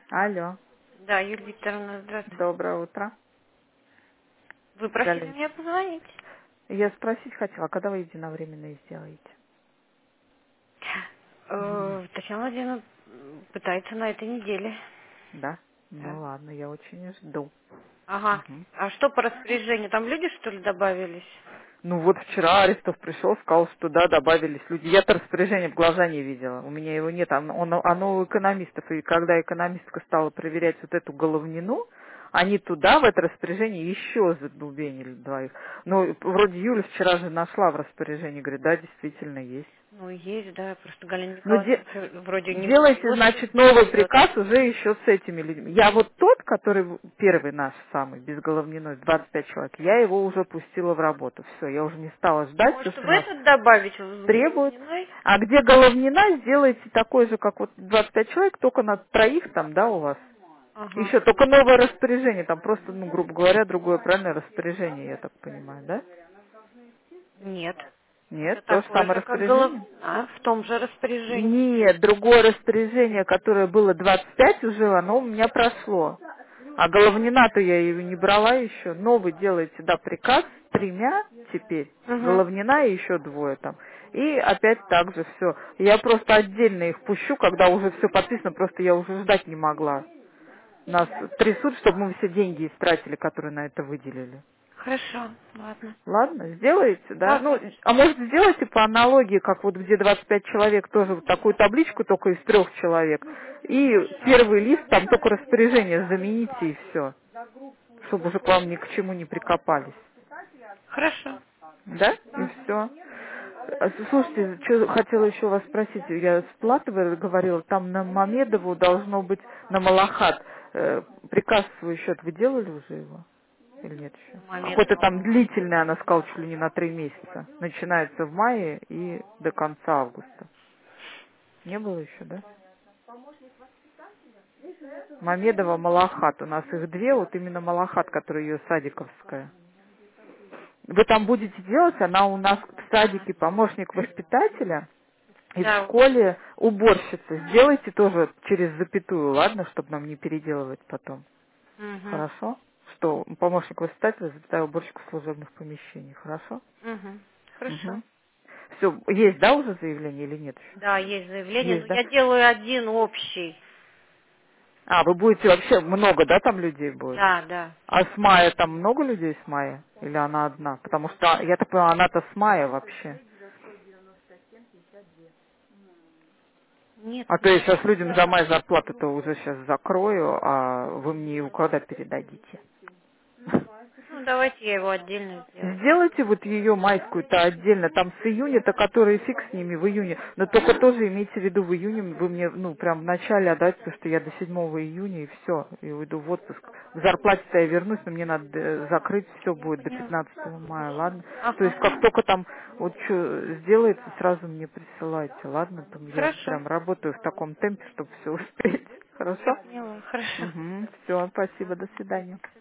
Алло, Да, Юлия Викторовна, здравствуйте. доброе утро. Вы просили Галин, меня позвонить? я спросить хотела, когда вы единовременные сделаете? Мгм. Татьяна Владимировна пытается на этой неделе. Да? Да. Ну ладно, я очень жду. Ага. Мгм. А что по распоряжению? Там люди, что ли, добавились? Ну вот вчера Арестов пришел, сказал, что да, добавились люди. Я-то распоряжение в глаза не видела, у меня его нет, оно у экономистов. И когда экономистка стала проверять вот эту головнину, они туда, в это распоряжение, еще задубенили двоих. Ну, вроде Юля вчера же нашла в распоряжении, говорит, да, действительно есть. Ну, есть, да. Просто Галина Ну, Николаевна вроде не делайте, выдает, что значит, не новый выдает. приказ уже еще с этими людьми. Я вот тот, который первый наш самый, безголовниной, 25 человек, я его уже пустила в работу. Все, я уже не стала ждать, Может, то, что в нас этот добавить, с требуют. головниной? А где головнина, сделайте такой же, как вот 25 человек, только на троих там, да, у вас. Ага. Еще только новое распоряжение, там просто, ну, грубо говоря, другое правильное распоряжение, я так понимаю, да? Нет. Это Нет, то же такое самое же, как распоряжение? головна, в том же распоряжении. Нет, другое распоряжение, которое было 25 уже, оно у меня прошло. А головнина-то я ее не брала еще. Новый делаете, да, приказ с тремя теперь. Угу. Головнина и еще двое там. И опять так же все. Я просто отдельно их пущу, когда уже все подписано, просто я уже ждать не могла. Нас трясут, чтобы мы все деньги истратили, которые на это выделили. Хорошо, ладно. Ладно, сделаете, да? Да, Ну, конечно. а может сделайте по аналогии, как вот где 25 человек, тоже вот такую табличку только из 3 человек. И Хорошо. первый лист, там только распоряжение замените и все. Чтобы уже к вам ни к чему не прикопались. Хорошо. Да? И все. Слушайте, что хотела еще вас спросить. Я с Платовой говорила, там на Мамедову должно быть на Малахат. Приказ в свой счет вы делали уже его? Или нет еще? Какой-то там Мамедова. длительный, она сказала, чуть ли не на 3 месяца. Начинается в мае и до конца августа. Не было еще, да? Мамедова, Малахат. У нас их две, вот именно Малахат, которая ее садиковская. Вы там будете делать, она у нас в садике помощник воспитателя и в Да. школе уборщица. Сделайте тоже через запятую, ладно, чтобы нам не переделывать потом. Угу. Хорошо? Что помощник воспитателя, запятая уборщик в служебных помещениях. Хорошо? Угу. Хорошо. Угу. Все, есть, да, уже заявление или нет еще? Да, есть заявление, но Есть, да? я делаю один общий. А, вы будете вообще много, да, там людей будет? Да, да. А с мая там много людей с мая? Или она одна? Потому что, я так понимаю, она-то с мая вообще. Нет, А то я сейчас людям за май зарплату-то уже сейчас закрою, а вы мне его когда передадите? ну давайте я его отдельно сделаю. Сделайте вот ее майскую-то отдельно, там с июня-то, которые фиг с ними в июне, но только тоже имейте в виду, в июне вы мне, ну, прям в начале отдать, потому что я до 7 июня и все, и уйду в отпуск. К зарплате-то я вернусь, но мне надо закрыть, все будет до Поняла. 15 мая, ладно? То есть Ага. как только там вот что сделается, сразу мне присылайте, ладно? Там я Хорошо. прям работаю в таком темпе, чтобы все успеть. Хорошо? Поняла. Хорошо. Угу, все, спасибо, до свидания.